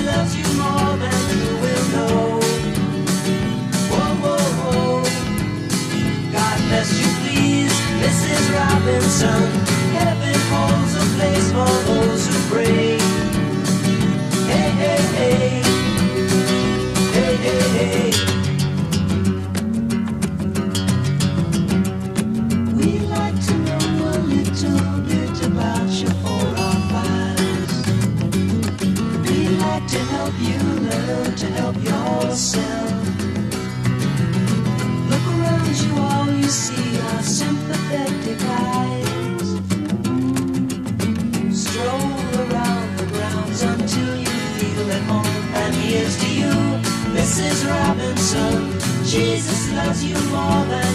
loves you more than you will know. Whoa, whoa, whoa. God bless you, please, Mrs. Robinson. Heaven holds a place for those who pray. Hey, hey, hey. Hey, hey, hey. We'd like to know a little bit about you for our files. We'd like to help you learn to help yourself. Look around you, all you see are sympathetic eyes. Stroll around the grounds until you feel at home. And here's to you, Mrs. Robinson. Jesus loves you more than